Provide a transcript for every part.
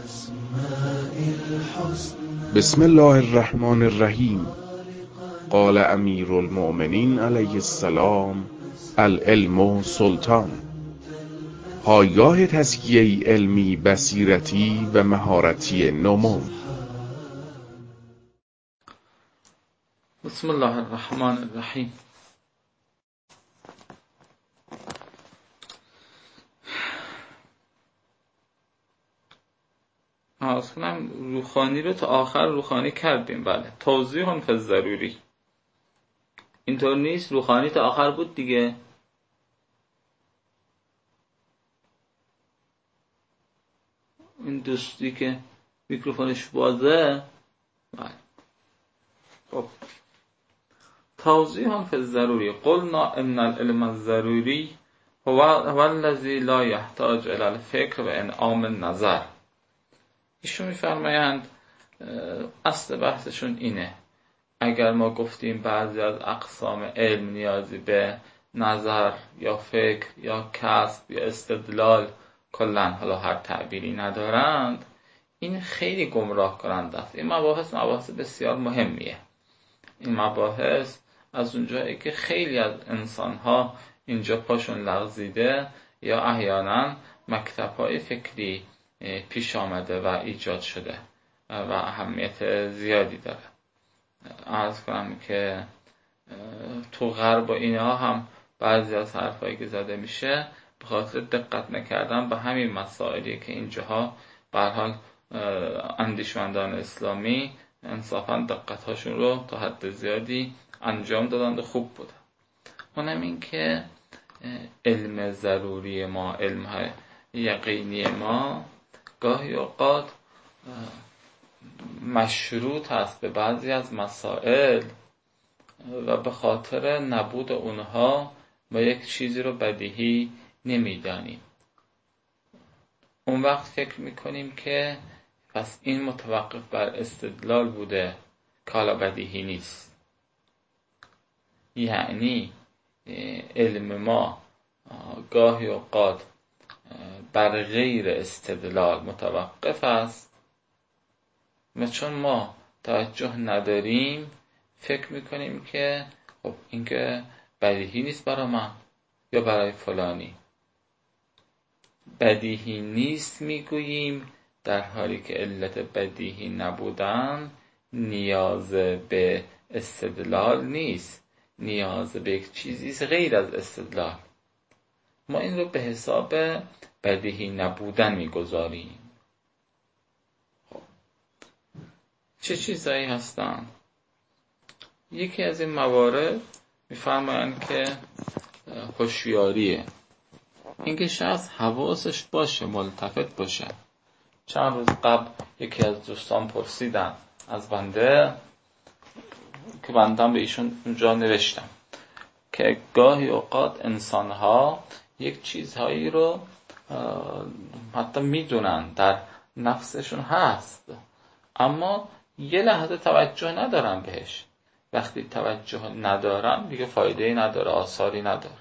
بسم الله الرحمن الرحیم. قال امیر المؤمنین علیه السلام: العلم سلطان. پایگاه تزکیه علمی، بصیرتی و مهارتی نمو. بسم الله الرحمن الرحیم. اصلا روخانی رو تا آخر روخانی کردیم. بله، توضیح فی ضروری. اینطور نیست؟ روخانی تا آخر بود دیگه. این دوستی که میکروفونش بازه. بله. خب، توضیح فی ضروری. قلنا ان العلم الضروری هو الذی لا یحتاج الی الفکر و انعام النظر. ایشون میفرمایند اصل بحثشون اینه: اگر ما گفتیم بعضی از اقسام علم نیازی به نظر یا فکر یا کسب یا استدلال، کلن حالا هر تعبیری ندارند، این خیلی گمراه کننده است. این مباحث بسیار مهمیه. این مباحث از اونجایی که خیلی از انسانها اینجا پاشون لغزیده یا احیانا مکتب‌های فکری پیش آمده و ایجاد شده و اهمیت زیادی داره. عرض کنم که تو غرب و اینها هم بعضی از حرفایی که زده میشه به خاطر دقت نکردن به همین مسائلی که اینجاها به هر حال اندیشمندان اسلامی انصافا دقت‌هاشون رو تا حد زیادی انجام دادند و خوب بوده. اونم این که علم ضروری ما، علم یقینی ما، گاهی اوقات مشروط است به بعضی از مسائل و به خاطر نبود اونها ما یک چیزی رو بدیهی نمیدانیم. اون وقت فکر میکنیم که پس این متوقف بر استدلال بوده که حالا بدیهی نیست. یعنی علم ما گاهی اوقات بر غیر استدلال متوقف است و چون ما توجه نداریم فکر میکنیم که خب این که بدیهی نیست برای من یا برای فلانی. بدیهی نیست میگوییم در حالی که علت بدیهی نبودن نیاز به استدلال نیست، نیاز به یک چیزی غیر از استدلال. ما این رو به حساب بدیهی نبودن میگذاریم. خب، چه چیزایی هستن؟ یکی از این موارد میفرمایند که هوشیاریه. اینکه شخص حواسش باشه، ملتفت باشه. چند روز قبل یکی از دوستان پرسیدن از بنده که بندم به ایشون اونجا نوشتم که گاهی اوقات انسان‌ها یک چیزهایی رو حتی میدونن در نفسشون هست اما یه لحظه توجه ندارن بهش. وقتی توجه ندارن دیگه فایده‌ای نداره، آثاری نداره.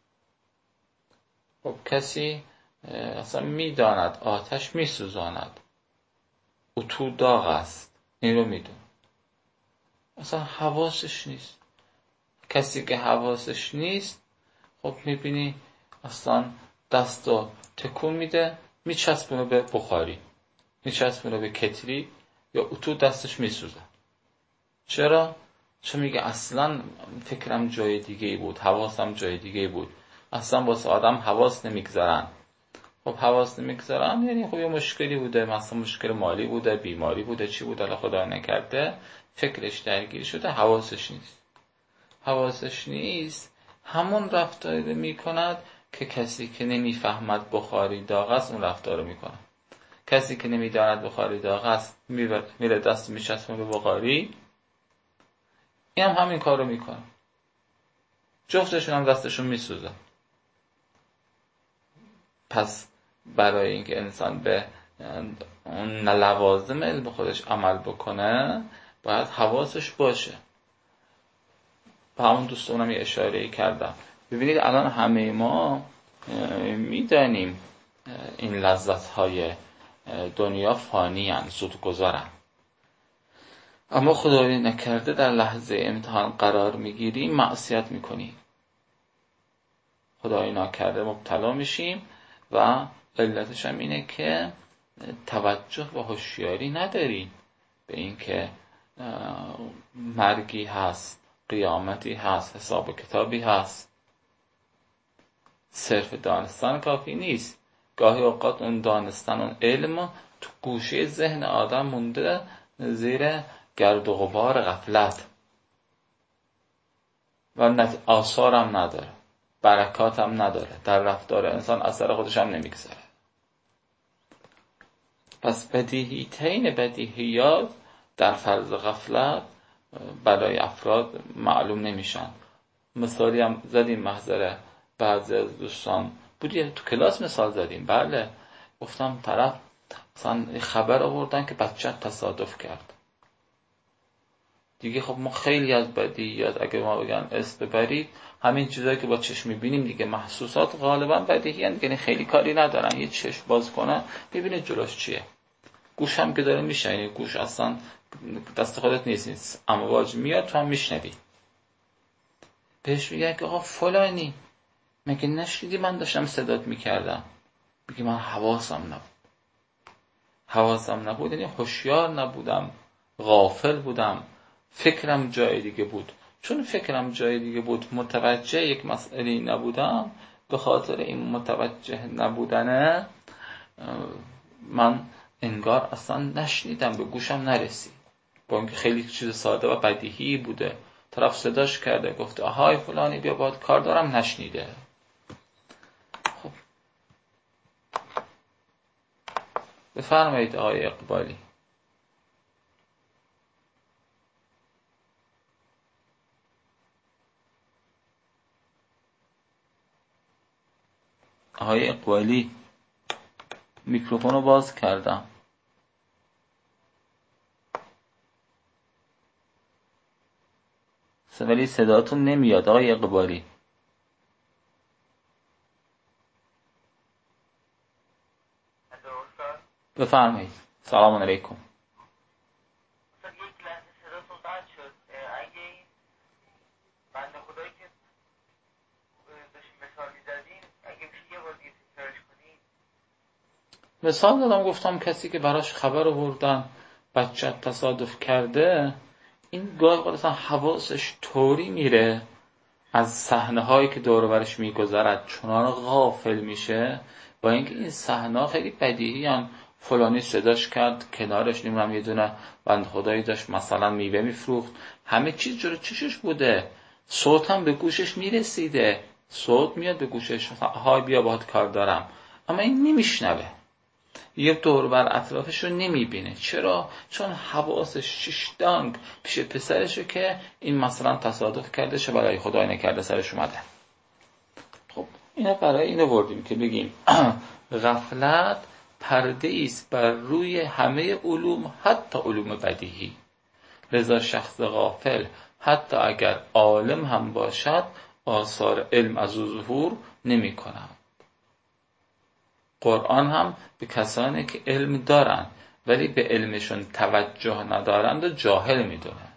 خب کسی اصلا میداند آتش میسوزاند، اتو داغ است، این رو میدونه، اصلا حواسش نیست. کسی که حواسش نیست خب میبینی اصلا دستو تکون میده، میچسبونه به بخاری، میچسبونه به کتری یا اتو دستش میسوزه. چرا؟ چون میگه اصلا فکرم جای دیگه بود، حواسم جای دیگه بود. اصلا واسه آدم حواس نمیگذارن. خب حواس نمیگذارن یعنی خب یه مشکلی بوده، مثلا مشکل مالی بوده، بیماری بوده، چی بوده، خدا نکرده فکرش درگیر شده، حواسش نیست. حواسش نیست همون رفتاری رو میکند که کسی که نمیفهمد بخاری داغ است اون رفتار رو میکنه. کسی که نمیداند بخاری داغ است میره دست میچسبونه به بخاری، این هم همین کار رو میکنه. جفتشون هم دستشون میسوزه. پس برای اینکه انسان به اون لوازم علم خودش عمل بکنه باید حواسش باشه. به همون دوستانم یه اشاره‌ای کردم. ببینید الان همه ما میدانیم این لذت‌های دنیا فانی هستند، زودگذرند. اما خدای نکرده در لحظه امتحان قرار میگیریم، معصیت میکنیم، خدای نکرده مبتلا میشیم و علتش هم اینه که توجه و هوشیاری نداریم به این که مرگی هست، قیامتی هست، حساب کتابی هست. صرف دانستن کافی نیست. گاهی اوقات اون دانستن، اون علم تو گوشه ذهن آدم مونده زیر گرد و غبار غفلت و آثارم نداره، برکاتم نداره، در رفتار انسان اثر خودش هم نمیگذاره. پس بدیهی‌ترین بدیهیات در فرض غفلت برای افراد معلوم نمیشن. مثالی هم زدیم، محضر بعضی از دوستان بودی تو کلاس مثال زدیم. بله، گفتم طرف مثلا خبر آوردن که بچه تصادف کرد دیگه. خب ما خیلی از بدیهیات اگه ما بگن اسم ببرید، همین چیزایی که با چشم می‌بینیم دیگه، محسوسات غالبا بدیهی ان، یعنی خیلی کاری ندارن. یه چشم باز کنه ببینید جلوش چیه. گوش هم که داره میشنوی، گوش اصلا دست خودت نیست، اما واج میاد تو هم میشنوی. بهش میگه که آقا فلانی، مگه نشنیدی من داشتم صدات میکردم؟ میگه من حواسم نبود، یعنی هوشیار نبودم، غافل بودم، فکرم جای دیگه بود. چون فکرم جای دیگه بود، متوجه یک مسئله نبودم، به خاطر این متوجه نبودنه من انگار اصلا نشنیدم، به گوشم نرسید. با اینکه خیلی چیز ساده و بدیهی بوده، طرف صداش کرده، گفته آهای فلانی بیا باهات کار دارم، نشنیده. خب بفرمایید آقای اقبالی. آقای اقبالی میکروفون رو باز کردم. ولی صداتون نمیاد آقای اقبالی. بفرمایید. سلام علیکم. مثال دادم، گفتم کسی که براش خبر آوردن بچه تصادف کرده، این گاهی اصلا حواسش طوری میره از صحنه هایی که دور و برش میگذرد، چنان غافل میشه با اینکه این صحنه خیلی بدیهی ان. فلانی صداش کرد، کنارش نمیدونم یه دونه بند خدایی داشت مثلا میوه میفروخت، همه چیز جلو چشش بوده، صوت هم به گوشش میرسیده، صوت میاد به گوشش های بیا باهات کار دارم، اما این نمیشنوه، یه دور بر اطرافش رو نمیبینه. چرا؟ چون حواسش شیشتانگ پیش پسرشه که این مثلا تصادف کرده، چه برای خدای نکرده سرش اومده. خب اینا برای اینو وردیم که بگیم غفلت پرده ایست بر روی همه علوم، حتی علوم بدیهی. لذا شخص غافل حتی اگر عالم هم باشد، آثار علم از او ظهور نمی کند. قرآن هم به کسانی که علم دارن ولی به علمشون توجه ندارند و جاهل میدونه.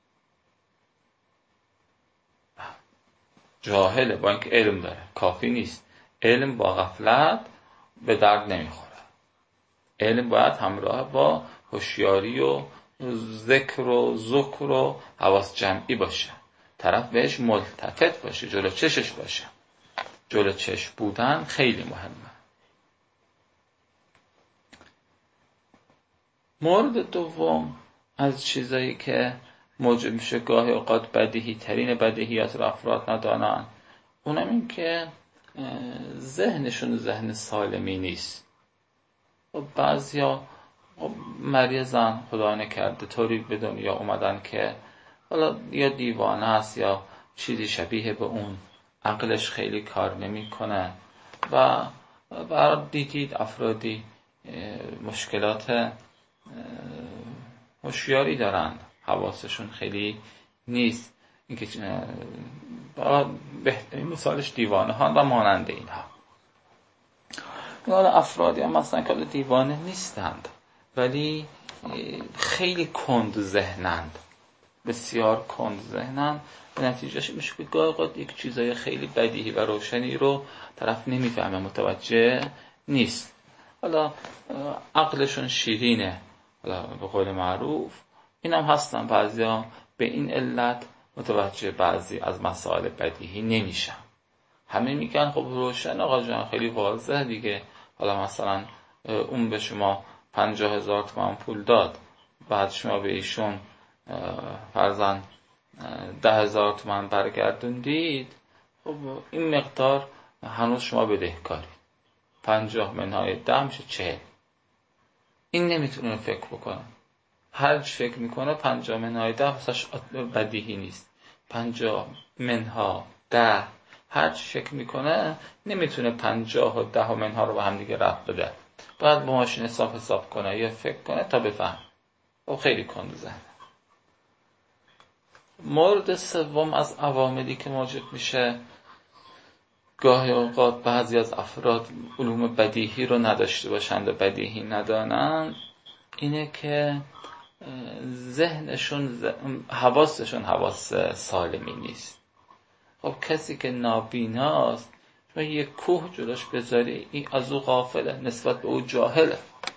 جاهله با اینکه علم داره، کافی نیست. علم با غفلت به درد نمیخوره. علم باید همراه با هوشیاری و ذکر و ذکر و حواس جمعی باشه، طرف بهش ملتفت باشه، جلو چشش باشه. جلو چشم بودن خیلی مهمه. مورد دوم از چیزایی که موجب میشه گاهی اوقات بدیهی ترین بدیهیات رو افراد ندانن، اونم این که ذهنشون ذهن سالمی نیست. بعضیا مریضن، خدا نکرده طوری به دنیا اومدن که حالا یا دیوانه است یا چیزی شبیه به اون، عقلش خیلی کار نمیکنه و برات دیدید افرادی مشکلات هوشیاری دارن، حواسشون خیلی نیست. اینکه بهترین مثالش دیوانه ها و مانند اینها. حالا افرادی هم مثلا که دیوانه نیستند ولی خیلی کند ذهنند، بسیار کند ذهنند. به نتیجهش میشه که گاهی اوقات یک چیزای خیلی بدیهی و روشنی رو طرف نمیفهمه، متوجه نیست. حالا عقلشون شیرینه، حالا به قول معروف این هم هستن بعضیا به این علت متوجه بعضی از مسائل بدیهی نمیشن. همه میگن خب روشن آقا جان، خیلی واضحه دیگه. حالا مثلا اون به شما 50,000 تومان پول داد، بعد شما به ایشون فرضاً 10,000 تومان برگردوندید، خب این مقدار هنوز شما بدهکاری، 50 منهای 10 میشه 40. این نمیتونه فکر بکنه. هر چی فکر میکنه 50 منهای 10 واسش بدیهی نیست. 50 منها 10 هر چی فکر میکنه نمیتونه 50 و 10 منها رو به هم دیگه ربط بده. باید با ماشین حساب کنه یا فکر کنه تا بفهم. او خیلی کند ذهنه. مورد سوم از عواملی که موجب میشه گاهی اوقات بعضی از افراد علوم بدیهی رو نداشته باشند و بدیهی ندانند، اینه که ذهنشون حواسشون حواس سالمی نیست. خب کسی که نابیناست شما یک کوه جلوش بذاری این از او غافله، نسبت به او جاهله.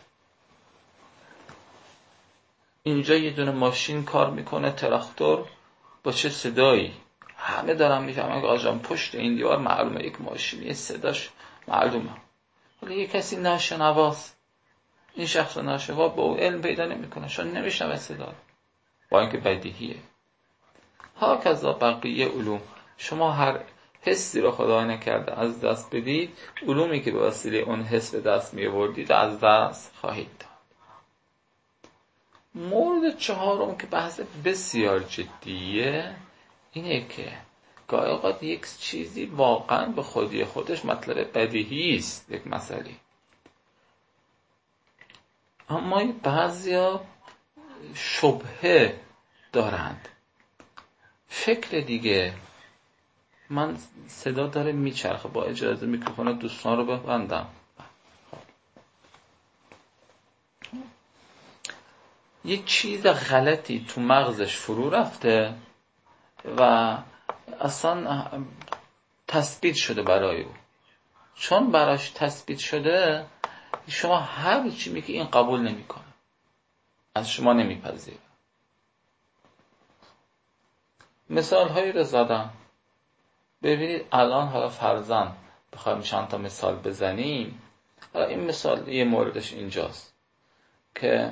اینجا یه دونه ماشین کار میکنه، تراکتور، با چه صدایی همه دارن میفهمن که آجان پشت این دیوار معلومه یک ماشینی، صداش معلومه. ولی یه کسی ناشنواست، این شخص ناشنوا با او علم پیدا نمیکنه، چون نمیشنوه صدا، با اینکه بدیهیه. هاکذا بقیه علوم، شما هر حسی رو خدا نکرده از دست بدید، علومی که به وسیله اون حس به دست می‌آوردید از دست خواهید داد. مورد چهارم که بحث بسیار جدیه اینه که گاهی اوقات یک چیزی واقعا به خودی خودش مطلب بدیهی است، یک مسئله، اما بعضیا شبهه دارند. فکر دیگه، من صدا داره میچرخه، با اجازه میکروفون دوستان رو ببندم. یک چیز غلطی تو مغزش فرو رفته و اصلا تثبیت شده برای او. چون براش تثبیت شده، شما هر چی میگی این قبول نمیکنه، از شما نمیپذیره. مثال هایی رو زدم. ببینید الان حالا فرضاً بخوایم چند تا مثال بزنیم. حالا این مثال یه موردش اینجاست که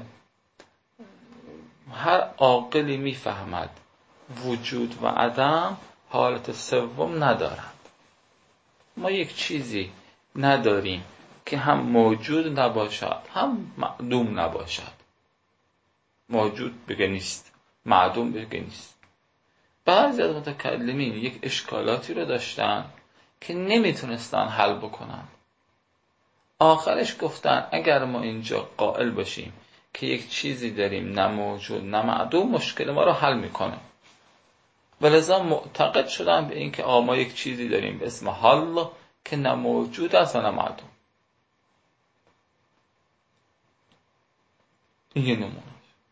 هر عاقلی میفهمد وجود و عدم حالت سوم ندارند. ما یک چیزی نداریم که هم موجود نباشد هم معدوم نباشد. موجود بگه نیست، معدوم بگه نیست. بعضی از متکلمین یک اشکالاتی رو داشتن که نمیتونستن حل بکنن. آخرش گفتن اگر ما اینجا قائل باشیم که یک چیزی داریم نه موجود نه معدوم، مشکل ما رو حل میکنه. ولذا معتقد شدن به این که ما یک چیزی داریم به اسم حل که نه موجود است و نه معدوم. این یه نمونه.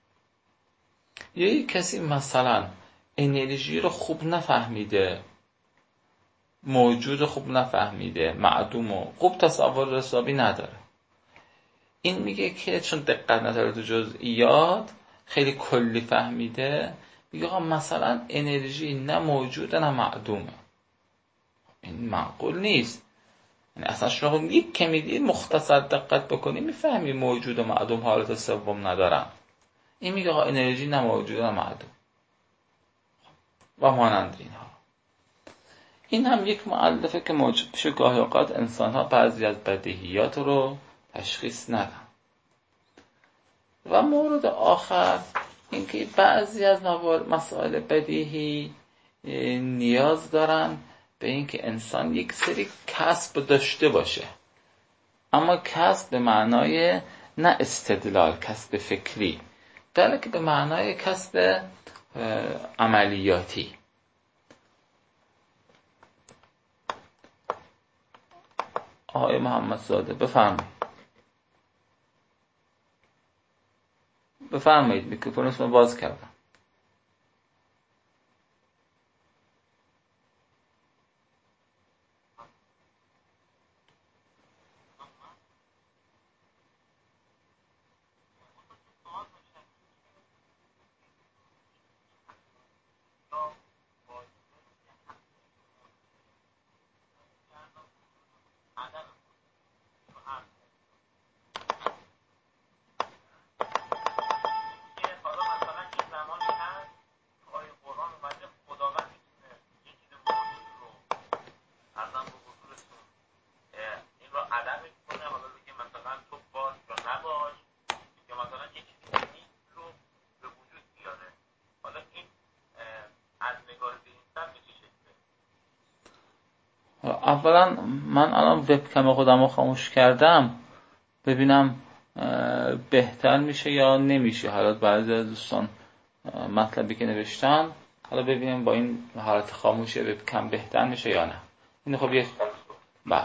یک کسی مثلا انرژی رو خوب نفهمیده، موجود خوب نفهمیده، معدوم و خوب تصور حسابی نداره. این میگه که چون دقت نداره تو جزئیات، خیلی کلی فهمیده، میگه آقا مثلا انرژی نه موجوده نه معدومه. این معقول نیست. یعنی اصلا شما یک کمی دید مختصر دقت بکنی میفهمی موجود و معدوم حالت سوم ندارن. این میگه آقا انرژی نه موجوده نه معدوم و مانند اینها. این هم یک مؤلفه که موجب میشه گاهی اوقات انسان ها بعضی از بدیهیات رو تشخیص ندن. و مورد آخر اینکه بعضی از مسائل بدیهی نیاز دارن به اینکه انسان یک سری کسب داشته باشه، اما کسب به معنای نه استدلال، کسب فکری، بلکه به معنای کسب عملیاتی. آقای محمدزاده بفرمایید میکروفونتون رو باز کردم. اولا من الان وبکم خودم رو خاموش کردم ببینم بهتر میشه یا نمیشه. حالا بعضی از دوستان مطلبی که نوشتن حالا ببینیم با این حالت خاموشی وبکم بهتر میشه یا نه. این خب یک بعد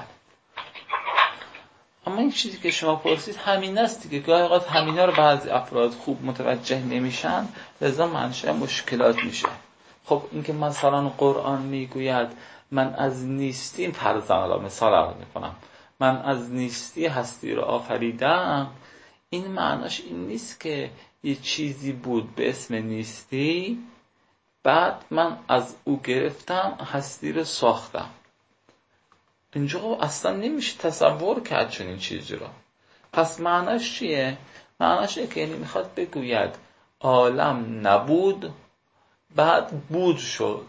اما این چیزی که شما پرسید همین است دیگه. گاهی اوقات همینا رو بعضی افراد خوب متوجه نمیشن، لذا منشأ مشکلات میشه. خب اینکه مثلا قرآن میگوید من از نیستی، فرضاً حالا مثال عرض میکنم، من از نیستی هستی رو آفریدم، این معناش این نیست که یه چیزی بود به اسم نیستی بعد من از او گرفتم هستی رو ساختم. اینجا اصلا نمیشه تصور کرد چنین چیزی رو. پس معناش چیه؟ معناش اینه که یعنی میخواد بگوید عالم نبود بعد بود شد.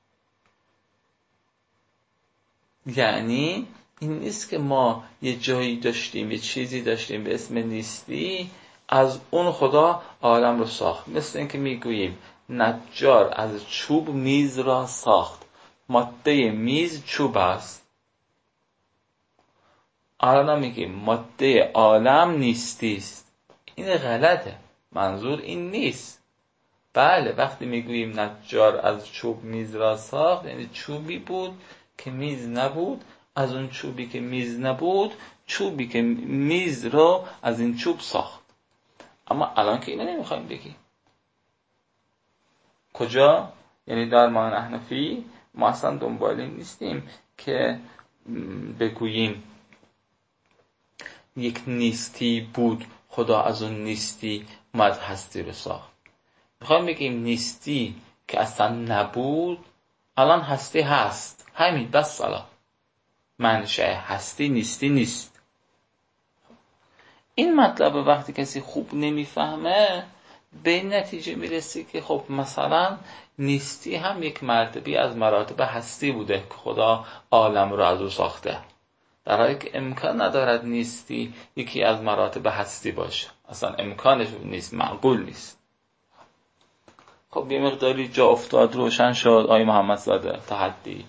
یعنی این نیست که ما یه جایی داشتیم، یه چیزی داشتیم به اسم نیستی، از اون خدا عالم رو ساخت. مثل اینکه میگوییم نجار از چوب میز را ساخت، ماده میز چوب است. الان میگیم ماده عالم نیستی است. این غلطه. منظور این نیست. بله وقتی میگوییم نجار از چوب میز را ساخت یعنی چوبی بود که میز نبود، از اون چوبی که میز نبود چوبی که میز رو از این چوب ساخت. اما الان که اینو نمیخوایم بگیم. کجا؟ یعنی در ما احنفی ما اصلا دنبال این نیستیم که بگوییم یک نیستی بود خدا از اون نیستی اومد هستی رو ساخت. میخوایم بگیم نیستی که اصلا نبود الان هستی هست. همین بس. سلام. منشأ هستی نیستی نیست. این مطلب وقتی کسی خوب نمیفهمه به این نتیجه میرسی که خب مثلا نیستی هم یک مرتبه از مراتب هستی بوده که خدا عالم رو از او ساخته، در حالی که امکان ندارد نیستی یکی از مراتب هستی باشه. اصلا امکانش نیست، معقول نیست. خب یه مقداری جا افتاد، روشن شد آقای محمدزاده. تحدی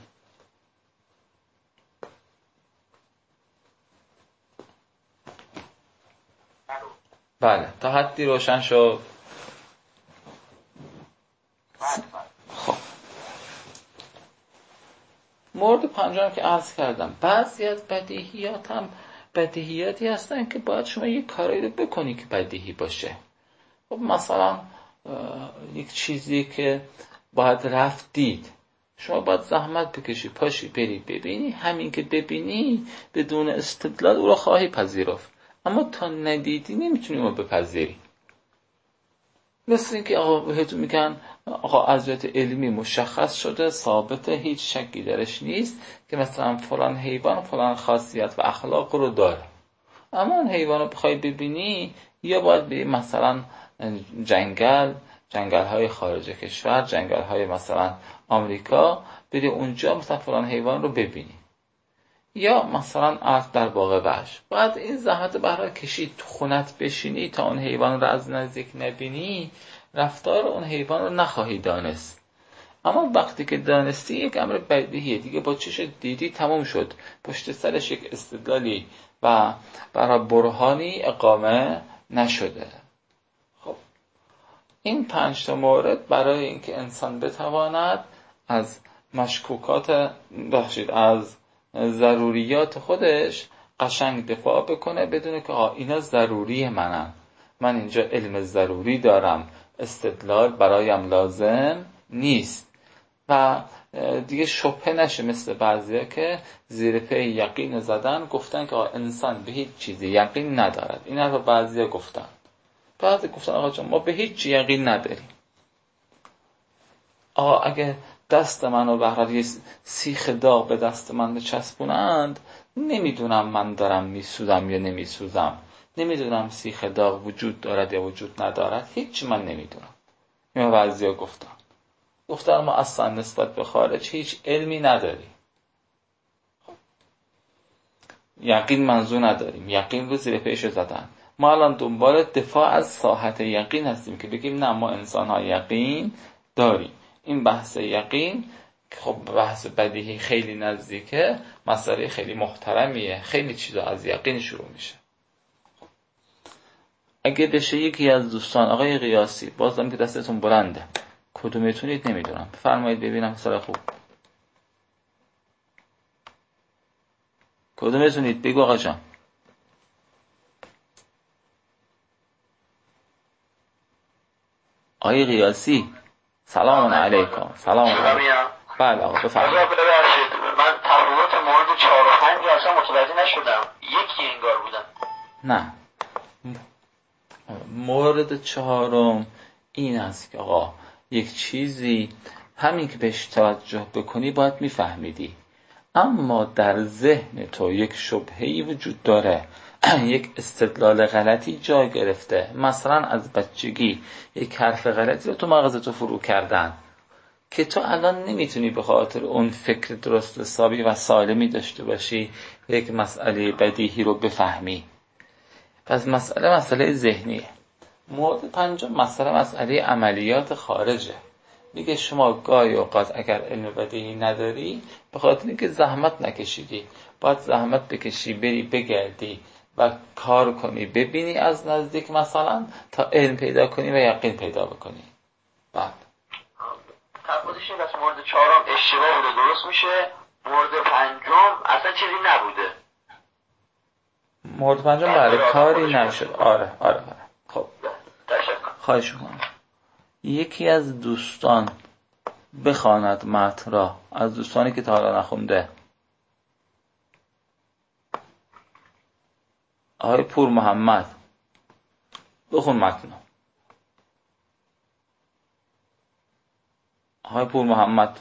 بله تحدی روشن شد. خب مورد پنجم که عرض کردم بعضی از بدیهیات هم بدیهیاتی هستن که باید شما یک کاری رو بکنی که بدیهی باشه. خب مثلا یک چیزی که باید رفت دید، شما باید زحمت بکشی پاشی بری ببینی، همین که ببینی بدون استدلال او رو خواهی پذیرفت. اما تا ندیدی نمیتونی اون رو بپذیری. مثل اینکه آقا بهتون میگن آقا از جهت علمی مشخص شده ثابته هیچ شکی درش نیست که مثلا فلان حیوان فلان خاصیت و اخلاق رو داره، اما اون حیوان رو بخوای ببینی یا باید بری مثلا جنگل های خارج کشور، جنگل های مثلا آمریکا، بری اونجا مثلا فلان حیوان رو ببینی، یا مثلا عرض در باغ وحش بعد این زحمت برای کشید تو خونت بشینی تا اون حیوان رو از نزدیک نبینی، رفتار اون حیوان رو نخواهی دانست. اما وقتی که دانستی یک امر بدیهیه دیگه، با چش دیدی تموم شد، پشت سرش یک استدلالی و برای برهانی اقامه نشده. خب این 5 مورد برای اینکه انسان بتواند از مشکوکات از ضروریات خودش قشنگ دفاع بکنه بدونه که اینا ضروری من اینجا علم ضروری دارم، استدلال برایم لازم نیست و دیگه شبهه نشه مثل بعضیا که زیر پی یقین زدن، گفتن که انسان به هیچ چیزی یقین ندارد. این حرف بعضیا گفتن. بعضی گفتن آقا جان ما به هیچ چی یقین نداریم. اگه دست منو بهرد یه سیخ داغ به دست من بچسبونند، نمیدونم من دارم میسوزم یا نمیسوزم، نمیدونم سیخ داغ وجود دارد یا وجود ندارد، هیچ من نمیدونم. این بعضیا گفتن ما اصلا نسبت به خارج هیچ علمی نداریم، یقین منظور نداریم، یقین رو زیر پیش زدن. ما الان دنبال دفاع از صحت یقین هستیم که بگیم نه ما انسان ها یقین داریم. این بحث یقین خب بحث بدیهی خیلی نزدیکه، مسئله خیلی محترمیه، خیلی چیزا از یقین شروع میشه. اگه بشه یکی از دوستان آقای قیاسی، بازم که دستتون بلنده، کدومتونید نمیدونم، بفرمایید ببینم سال خوب کدومتونید، بگو آقا جان. آقای قیاسی سلام علیکم. سلام علیکم. بله آقا بفرمایید. من تفاوت مورد 4 و 5 اصلا متوجه نشدم، یکی انگار بودن. نه، مورد 4 این است که آقا یک چیزی همین که بهش توجه بکنی باید میفهمیدی، اما در ذهن تو یک شبهه‌ای وجود داره، یک استدلال غلطی جا گرفته، مثلا از بچگی یک حرف غلطی رو تو مغزت فرو کردن که تو الان نمیتونی به خاطر اون فکر درست حسابی و سالمی داشته باشی یک مسئله بدیهی رو بفهمی. پس مسئله ذهنیه. مورد 5 مسئله عملیات خارجه. میگه شما گاهی اوقات اگر علم بدیهی نداری، به خاطر اینکه زحمت نکشیدی، باید زحمت بکشی بری بگردی و کار کنی، ببینی از نزدیک مثلا، تا علم پیدا کنی و یقین پیدا بکنی. بعد تفاوتش این است مورد 4 اشتباه بوده درست میشه، مورد 5 اصلا چیزی نبوده. مورد 5 برای کاری نشد. آره. خب خواهش می‌کنم یکی از دوستان بخواند متن را، از دوستانی که تا حالا نخونده. آقای پور محمد بخون متن. آقای پور محمد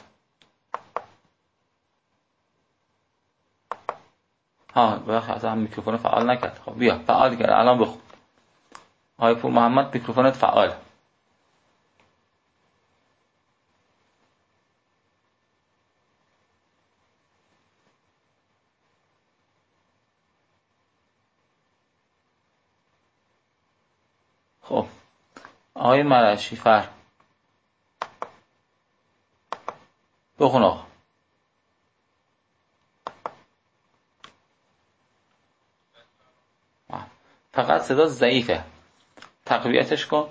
بخاطر هم میکروفون فعال نکرد. خب بیا فعال کرد، الان بخون. آقای پور محمد میکروفونت فعال. خب آقای مرشی فر بخون آقا. فقط صدا ضعیفه، تقویتش کن.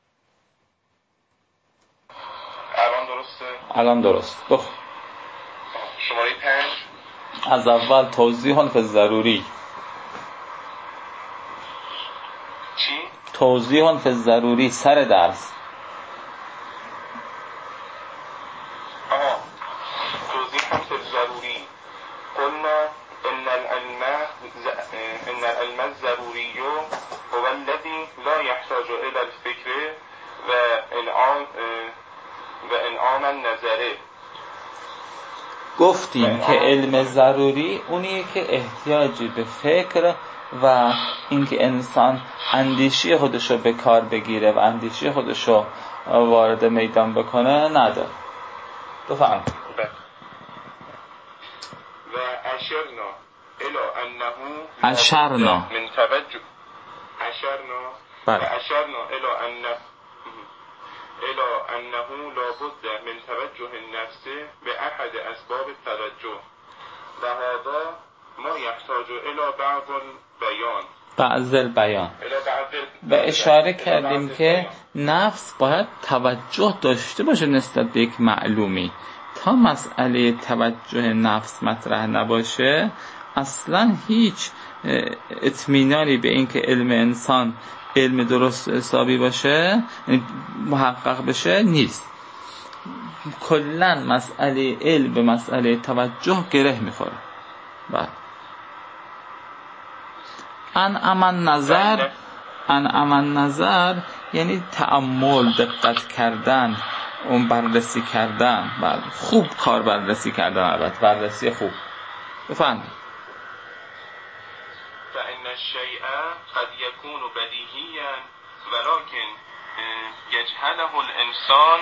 الان درست. بخون. شماره 5 از اول توضیح فی ضروری. چی؟ توضیح فی ضروری سر درس. توضیح فی ضروری. قلنا ان العلم الضروری هو الذي لا يحتاج الى الفكر و انعام النظر. گفتیم که علم ضروری اونیه که احتیاجی به فکر و اینکه انسان اندیشی خودشو به کار بگیره و اندیشی خودشو وارد میدان بکنه نداره. بفرمایید. و اشرنا من توجه الى انه لابد من توجه النفس باحد اسباب التوجه و هذا ما يحتاج الى بعض البیان. و اشاره کردیم که نفس باید توجه داشته باشه نسبت به یک معلومی. تا مسئله توجه نفس مطرح نباشه اصلا هیچ اطمینانی به این که علم انسان علم درست حسابی باشه، محقق بشه نیست. کلا مسئله علم به مسئله توجه گره میخوره. بعد انعمن نظر یعنی تأمل، دقت کردن، اون بررسی کردن، بعد خوب کار بررسی کردن، البته بررسی خوب. بفهمید فإن الشيء قد يكون بديهيا ولكن يجهله الإنسان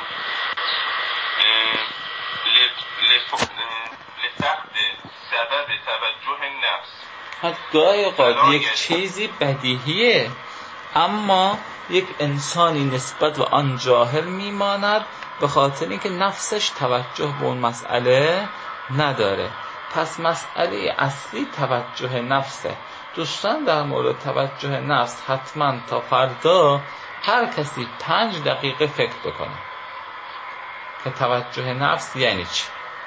لفقد سبب توجه النفس. گاهی اوقات یک چیزی بدیهیه اما یک انسانی نسبت به آن جاهل میماند به خاطر اینکه نفسش توجه به اون مسئله نداره. پس مسئله اصلی توجه نفسه. دوستان در مورد توجه نفس حتما تا فردا هر کسی 5 دقیقه فکر بکنه که توجه نفس یعنی چی.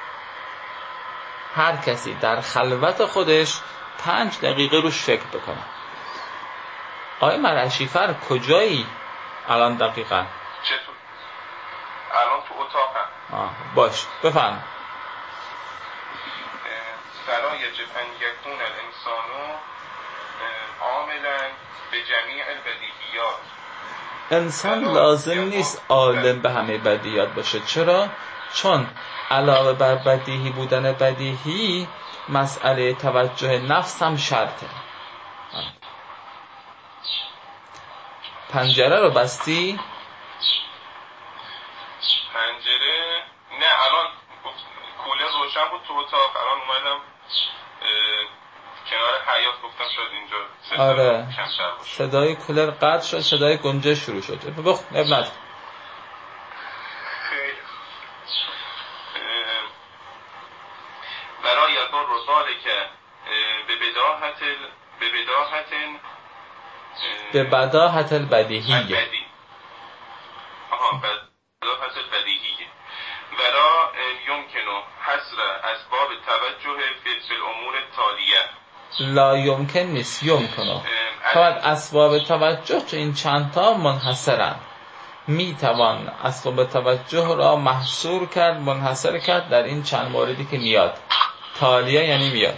هر کسی در خلوت خودش 5 دقیقه روش فکر بکنه. آقای مرعشیفر کجایی الان دقیقا؟ چطور؟ الان تو اتاقم. باش بفهم. فلا یجب ان یکون الانسان عاملا به جمیع البدیهیات. انسان لازم نیست عالم به همه بدیهیات باشه. چرا؟ چون علاوه بر بدیهی بودن بدیهی مسئله توجه نفس هم شرطه. پنجره رو بستی؟ پنجره نه، الان کولر روشن بود تو اتاق، الان اومدم کنار حیاط، گفتم شاید اینجا آره کمتر باشه. صدای کولر قطع شد، صدای گنجش شروع شد. ابنت برای یضر ذلك به بداهت البدیهیه بداهت البدیهیه ولا یمکن حصر اسباب توجه فی الامور التالیه. لا یمکن نیست، یمکنه. فقط اسباب توجه تو این چند تا منحصرن. می توان اسباب توجه را محصور کرد، منحصر کرد در این چند موردی که میاد. تالیه یعنی میاد.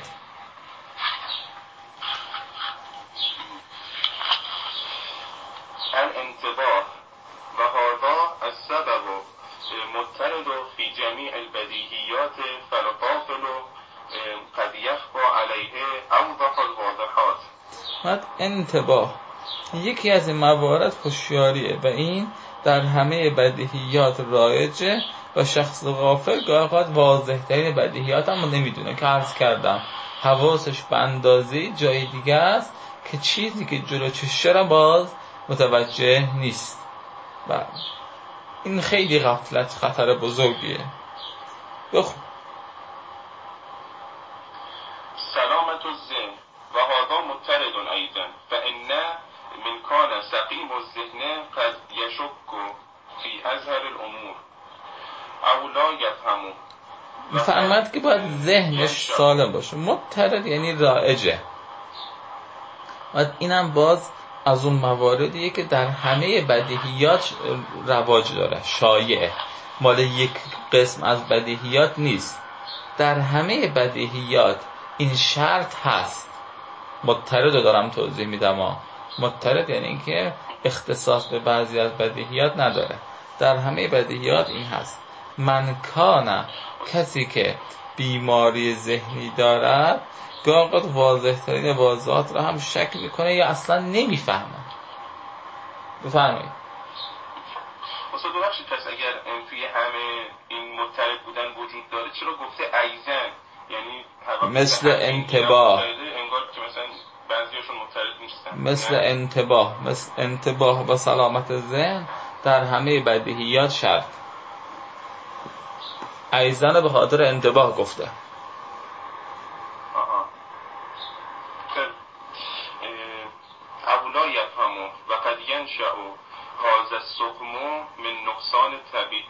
الانتباه و هذا السبب مضطرد فی جمیع البدیهیات فالغافل قد یخفى علیه اوضح الواضحات. بعد انتباه یکی از این موارد هوشیاریه و این در همه بدیهیات رایجه و شخص غافل گاهی واضح ترین بدیهیات هم نمیدونه که عرض کردم حواسش به اندازه‌ای جای دیگه است که چیزی که جلو چشه را باز متوجه نیست. و این خیلی غفلت خطر بزرگیه. بخون. سلامت الذهن و هذا مضطرد ایضا فان من کان سقیم الذهن قد یشک فی اظهر الامور او لا یفهم. میفهمد که باید ذهنش سالم باشه. مضطرد یعنی رائجه. و اینم باز از اون مواردیه که در همه بدیهیات رواج داره، شایعه، مال یک قسم از بدیهیات نیست، در همه بدیهیات این شرط هست. مضطرد رو دارم توضیح میدم. مضطرد یعنی اینکه اختصاص به بعضی از بدیهیات نداره، در همه بدیهیات این هست. من کانه کسی که بیماری ذهنی دارد گاهی واضح ترین واضحات را هم شک میکنه یا اصلا نمیفهمه. بفرمایید. اصلا ببخشید پس اگر توی همه این مضطرب بودن وجود داره چرا گفته ایزن؟ یعنی مثل انتباه، انگار که مثلا بعضیاشون مضطرب نیستن. مثل انتباه و سلامت ذهن در همه بدیهیات شرط. ایزن به خاطر انتباه گفته. اولا یفهمو و قد ینشأ هذا السقم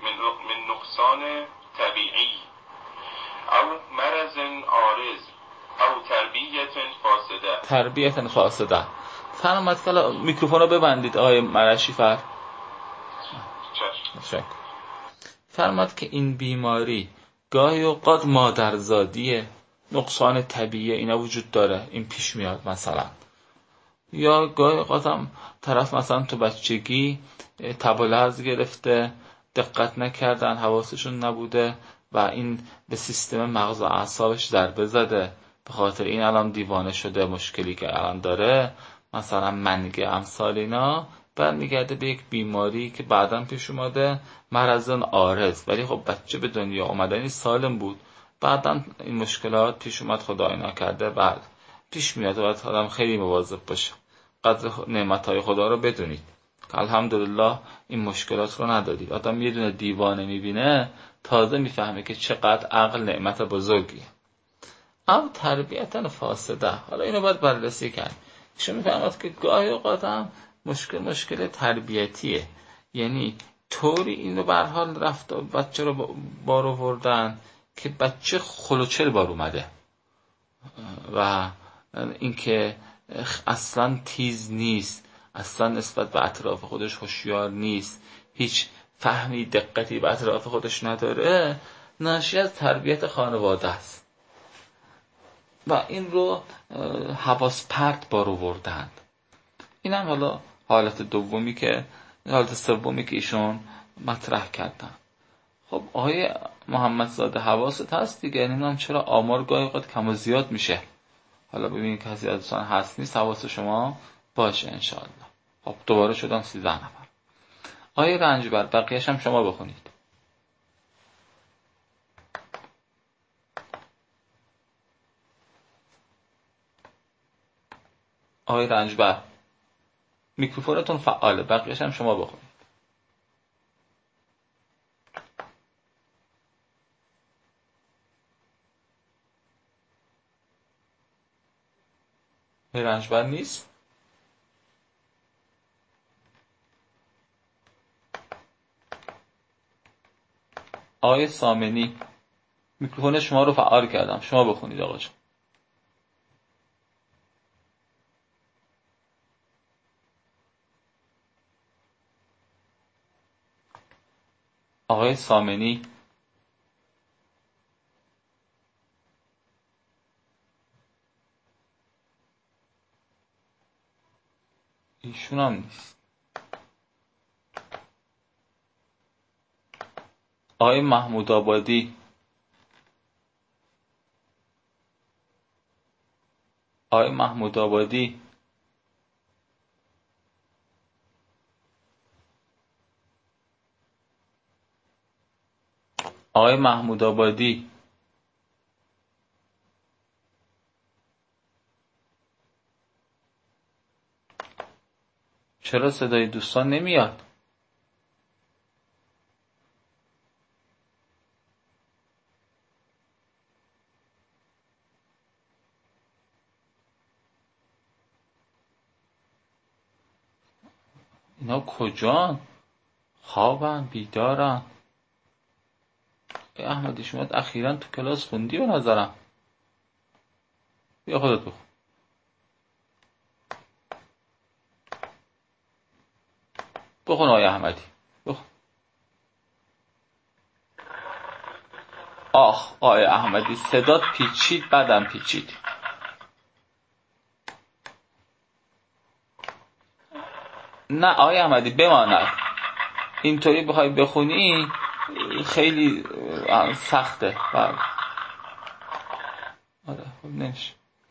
من نقصان طبیعی او مرض عارض او تربیت فاسده. تربیت فاسده. فرمایید که میکروفون رو ببندید آقای مرشی فرمایید که این بیماری گاهی اوقات مادرزادیه، نقصان طبیعی اینا وجود داره، این پیش میاد مثلا. یا گاهی اوقات هم طرف مثلا تو بچگی تب و لرز گرفته، دقت نکردن، حواسشون نبوده و این به سیستم مغز و اعصابش ضربه زده، به خاطر این الان دیوانه شده. مشکلی که الان داره مثلا منگه امثال اینا برمیگرده به یک بیماری که بعداً پیش اومده، مرض عارض، ولی خب بچه به دنیا اومدنی سالم بود، بعداً این مشکلات پیش اومد، خدای نکرده بعد پیش میاد. باید آدم خیلی مواظب باشه، قدر نعمتهای خدا رو بدونید که الحمدلله این مشکلات رو ندارید. آدم یه دونه دیوانه میبینه تازه میفهمه که چقدر عقل نعمت بزرگیه. او تربیت فاسده، حالا اینو باید بررسی کرد. ایشون میفهمد که گاهی اوقات هم مشکل تربیتیه، یعنی طوری اینو به هر حال رفت بچه رو بار آوردن که بچه خلوچل بار اومده و اینکه اصلا تیز نیست، اصلا نسبت به اطراف خودش هوشیار نیست، هیچ فهمی دقتی به اطراف خودش نداره، ناشی از تربیت خانواده است و این رو حواس پرت بار آوردند. این هم حالا حالت سومی که ایشون مطرح کردن. خب آقای محمدزاده حواست هست دیگه، نمیدونم چرا آمار گاهی اوقات کم و زیاد میشه. حالا ببینید کسی از دوستان هست نیست، حواس شما باشه انشاءالله. خب دوباره شدن 13 نفر. آقای رنجبر بقیه‌اش هم شما بخونید. آقای رنجبر میکروفونتون فعاله، بقیه‌اش هم شما بخونید. رنجبر نیست؟ آقای سامنی میکروفون شما رو فعال کردم، شما بخونید آقا جان. آقای سامنی ایشون هم نیست. آقای محمود آبادی، آقای محمود آبادی، آقای محمود آبادی، چرا صدای دوستان نمیاد؟ اینا کجان؟ خوابن؟ بیدارن؟ احمدی شما اخیراً تو کلاس خوندی به نظرم، بیا خودت بخون. بخون آقای احمدی بخون. آخ آقای احمدی صدات پیچید، بعدم پیچید. نه آقای احمدی بماند، اینطوری بخوای بخونی خیلی سخته. آره خب نمیشه.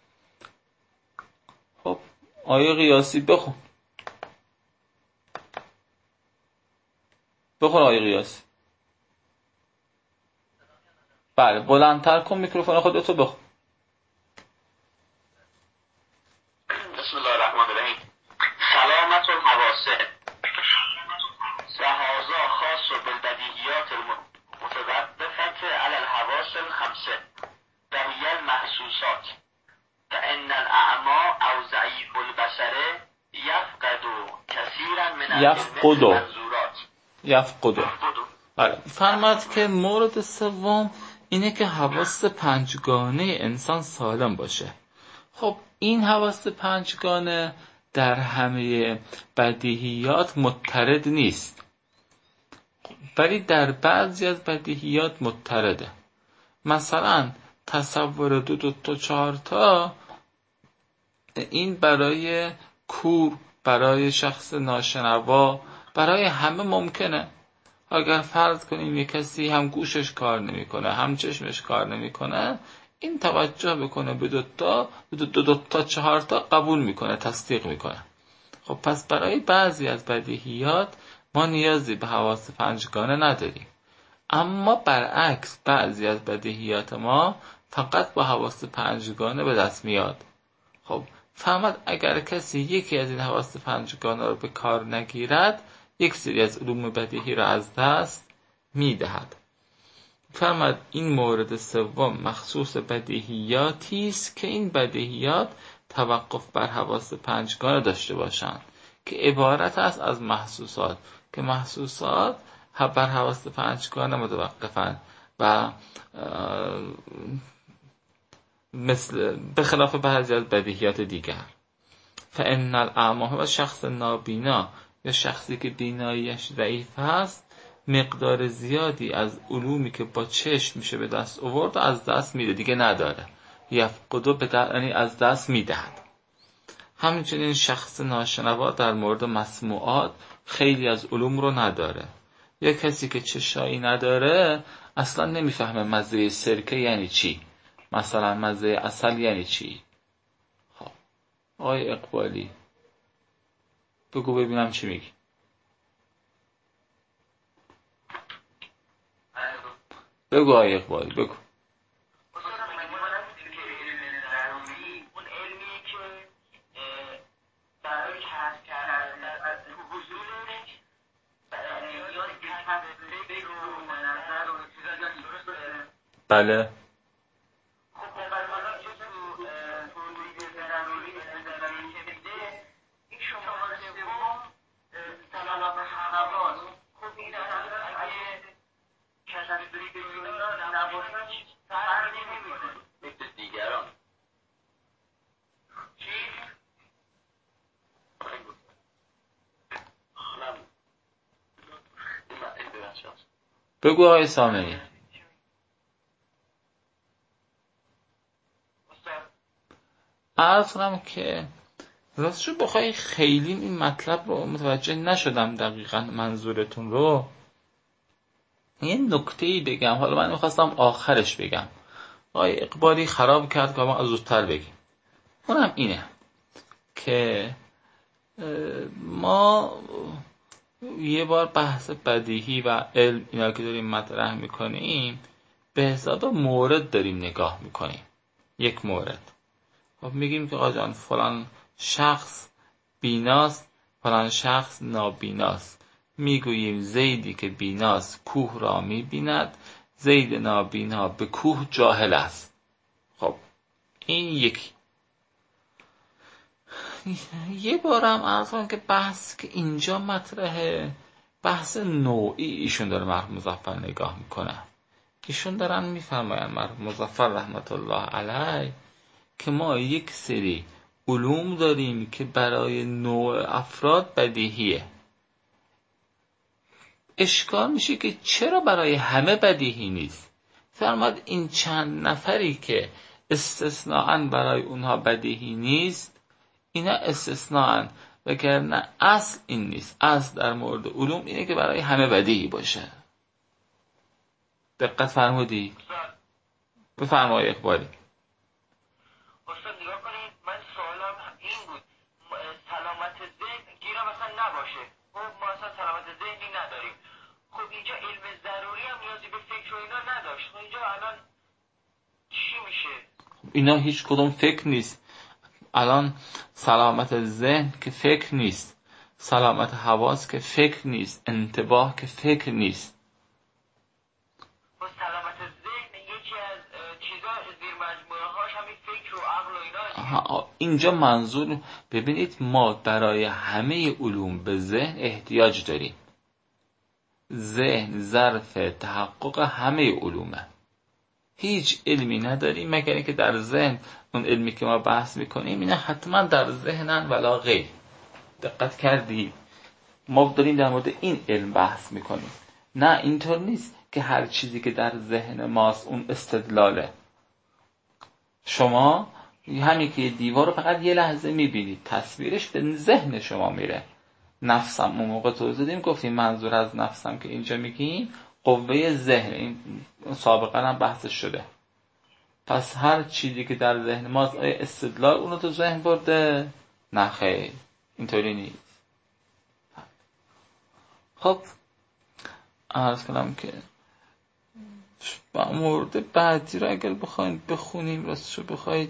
خب آقای قیاسی بخون. بخون آقای قیاسی. بله بلندتر کن میکروفون خودتو، بخون. بسم الله الرحمن الرحیم. سلامت الحواس هذا خاص بالبدیهیات المتوقفة على الحواس الخمسه وهي المحسوسات فإن الأعمى أو ضعيف البصر يفقد كثيرا من المنظورات. بله فرماد که مورد سوم اینه که حواس پنجگانه انسان سالم باشه. خب این حواس پنجگانه در همه بدیهیات مضطرد نیست، ولی در بعضی از بدیهیات مضطرده. مثلا تصور 2 تا 4 تا این برای کور، برای شخص ناشنوا، برای همه ممکنه. اگر فرض کنیم یک کسی هم گوشش کار نمیکنه هم چشمش کار نمیکنه، این توجه بکنه به 2 تا 4 تا قبول میکنه، تصدیق میکنه. خب پس برای بعضی از بدیهیات ما نیازی به حواس پنجگانه نداریم، اما برعکس بعضی از بدیهیات ما فقط با حواس پنجگانه به دست میاد. خب فهمد اگر کسی یکی از این حواس پنجگانه رو به کار نگیرد، یک سری از علوم بدیهی را از دست میدهد. فرمود این مورد سوم مخصوص بدیهیاتی است که این بدیهیات توقف بر حواس پنجگانه داشته باشند، که عبارت است از محسوسات، که محسوسات بر حواس پنجگانه متوقفند و مثل به خلاف بعضی از بدیهیات دیگر. فإن الأعمى و شخص نابینا یا شخصی که بیناییش ضعیف است، مقدار زیادی از علومی که با چشم میشه به دست آورد و از دست میده، دیگه نداره. یفقدو یعنی از دست میدهد. همچنین شخص ناشنوا در مورد مسموعات خیلی از علوم رو نداره. یا کسی که چشایی نداره اصلا نمیفهمه مزه سرکه یعنی چی، مثلا مزه عسل یعنی چی. خب آقای اقبالی بگو ببینم چی میگی. بگو آقای اقبالی بگو. بله. بگو آقای سامعی. عرض کنم که راستشو بخوای خیلی این مطلب رو متوجه نشدم دقیقا منظورتون رو. یه نکته‌ای بگم، حالا من میخواستم آخرش بگم، آقای اقبالی خراب کرد که ما زودتر بگیم. اونم اینه که ما یه بار بحث بدیهی و علم اینا که داریم مطرح میکنیم به حساب مورد داریم نگاه میکنیم. یک مورد، خب میگیم که آقا جان فلان شخص بیناست، فلان شخص نابیناست. میگوییم زیدی که بیناست کوه را میبیند، زید نابینا به کوه جاهل است. خب این یکی. یه بارم عرض کنم که بحث که اینجا مطرحه، بحث نوعی ایشون داره مرحوم مظفر نگاه میکنه. ایشون دارن میفرماین مرحوم مظفر رحمت الله علیه که ما یک سری علوم داریم که برای نوع افراد بدیهیه. اشکال میشه که چرا برای همه بدیهی نیست. فرماد این چند نفری که استثناءً برای اونها بدیهی نیست، اینا استثناءً، وگرنه اصل این نیست. اصل در مورد علوم اینه که برای همه بدیهی باشه. دقت فرمودی؟ بفرمایید اقبالی. استاد نگاه کنید، من سوالم این بود، سلامت ذهن گیرم مثلا نباشه. خب ما اصلا سلامت ذهنی نداریم. خب اینجا علم ضروری هم نیازی به فکر و اینا نداشت. خب اینجا الان چی میشه؟ اینا هیچ کدوم فکر نیست. الان سلامت ذهن که فکر نیست، سلامت حواس که فکر نیست، انتباه که فکر نیست. با سلامت ذهن یکی از چیزا زیر مجموعه هاش همین فکر و عقل و اینا. اینجا منظور ببینید، ما برای همه علوم به ذهن احتیاج داریم. ذهن ظرف تحقق همه علومه. هیچ علمی نداریم مگر اینکه در ذهن اون علمی که ما بحث میکنیم اینا حتما در ذهنن ولا غیر. دقت کردی؟ ما داریم در مورد این علم بحث میکنیم. نه اینطور نیست که هر چیزی که در ذهن ماست اون استدلاله. شما همین که دیوار رو فقط یه لحظه میبینید، تصویرش به ذهن شما میره. نفسم اون موقع توضیح دادیم، گفتیم منظور از نفسم که اینجا میگیم قوه ذهن، این سابقا هم بحث شده. پس هر چیزی که در ذهن ماست آیا استدلال اونو تو ذهن برده؟ نه خیر، اینطوری نیست. خب عرض کنم که مورد بعدی رو اگر بخواید بخونیم، راستشو بخواید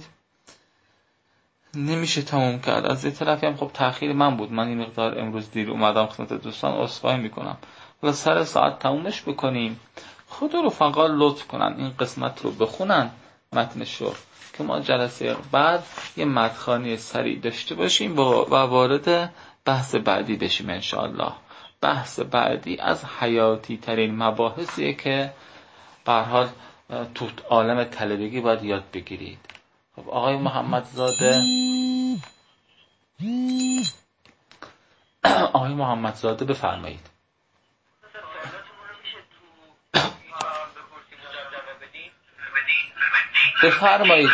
نمیشه تموم کرد. از یه طرفی هم خب تأخیر من بود، من این مقدار امروز دیر اومدم خدمت دوستان، عذرخواهی میکنم. حالا سر ساعت تمومش بکنیم. خود رفقا لطف کنن این قسمت رو بخونن، متنش رو، که ما جلسه بعد یه مدخانی سریع داشته باشیم و وارد بحث بعدی بشیم انشاءالله. بحث بعدی از حیاتی ترین مباحثیه که به هر حال تو عالم طلبگی باید یاد بگیرید. خب آقای محمدزاده بفرمایید. بفرمایید.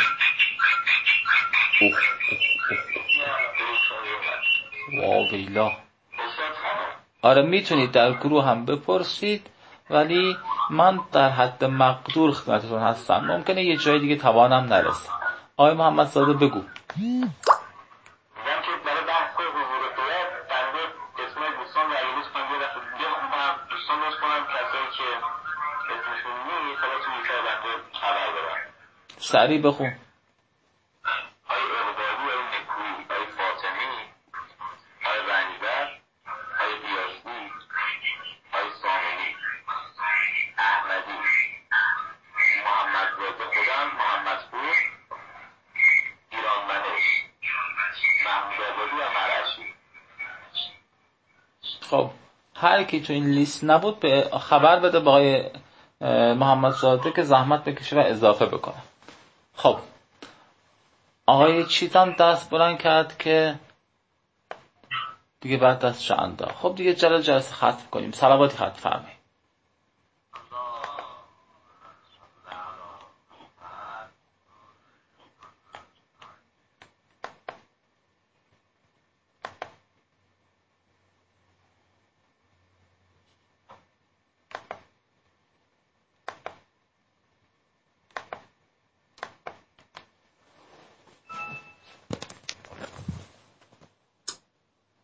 واویلا. آره میتونید در گروه هم بپرسید، ولی من در حد مقدور خدمتتون هستم. ممکنه یه جای دیگه توانم نرسه. آقای محمدزاده بگو. سریع بخون. آی اقبالی، آی نکویی، آی فاطمی، آی رنجبر، آی بیازی، آی سامنی، احمدی، محمدزاده خودم، محمدپور، ایرانمنش، محمود آبادی و مرعشی. خب هر کی تو این لیست نبود به خبر بده به آقای محمدزاده که زحمت بکشه و اضافه بکنه. خب آقای چیتان دست بلند کرد که دیگه بعد دستش انداخت. خب دیگه جلسه ختم کنیم. صلواتی ختم فرمایید.